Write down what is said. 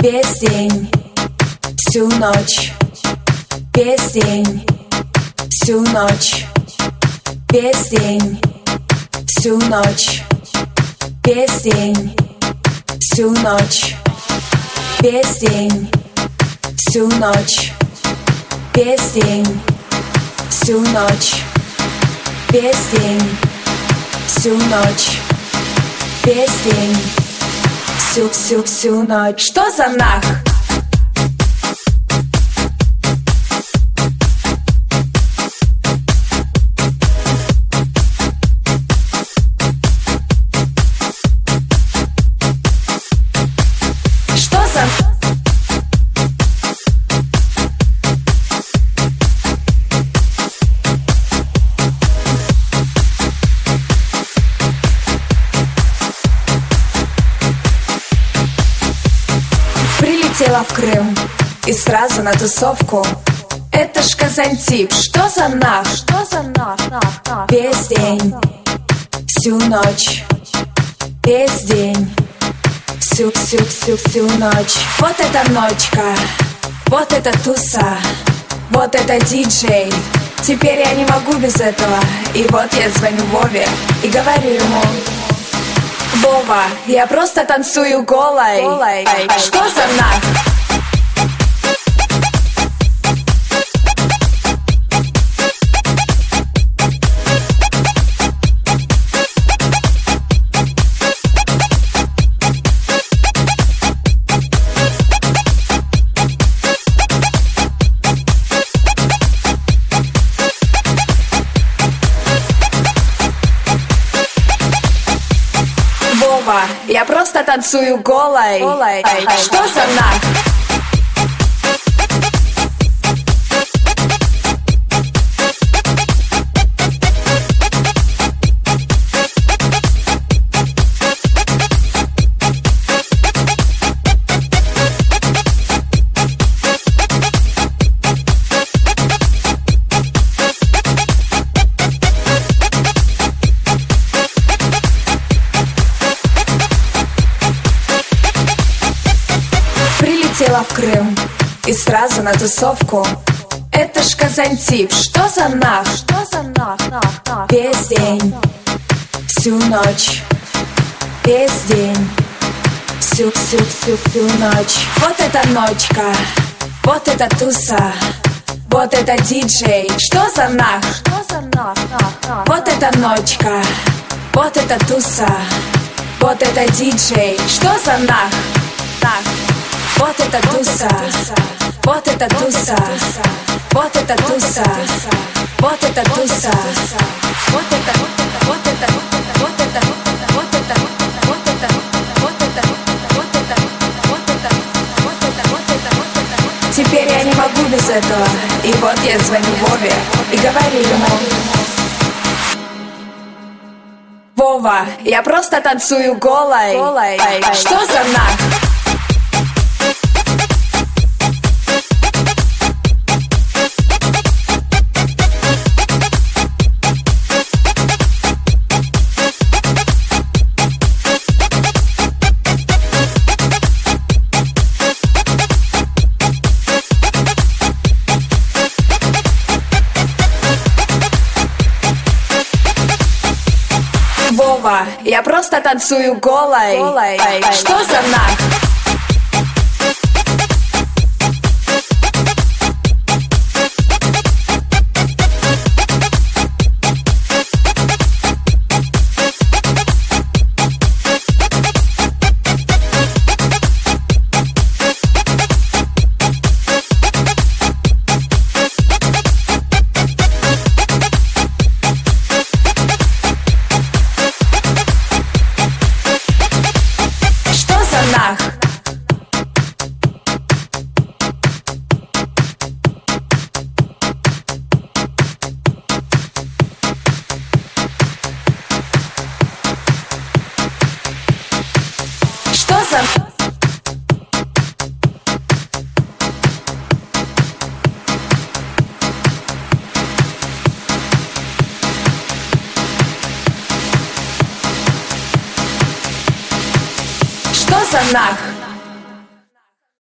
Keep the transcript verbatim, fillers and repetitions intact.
Весь день, всю ночь. Весь день, всю ночь. Весь день, всю ночь. Весь день, всю ночь. Весь день, всю ночь. Весь день, всю ночь. Весь день, всю ночь. Весь день, всю-всю-всю ночь. Что за нах? Что за... Прилетела в Крым и сразу на тусовку. Это ж Казантип, что за нах? Что за нах? нах, нах. Весь день, всю ночь. Весь день, всю-всю-всю-всю ночь. Вот эта ночка, вот эта туса, вот это диджей. Теперь я не могу без этого. И вот я звоню Вове и говорю ему: Вова, я просто танцую голой, голой. Что за нах? Вова, я просто танцую голой, голой. Что за нах? Прилетела в Крым и сразу на тусовку. Это ж Казантип, что за нах? Что за нах? нах, нах. Весь день, всю ночь. Весь день, всю-всю-всю-всю ночь. Вот эта ночка, вот эта туса, вот это диджей. Что за нах? Что за нах? нах, нах. Вот эта ночка, вот эта туса, вот это диджей. Что за нах? Нах. Вот это туса, вот это туса, вот это туса, вот это туса, вот это, вот это, вот это, вот это, вот это, вот это, вот это, вот это, вот это, вот это. Теперь я не могу без этого. И вот я звоню Вове и говорю ему: Вова, я просто танцую голой, голой. Что за нах? Вова, я просто танцую голой, голой. Что за нах? Что за... Что за нах?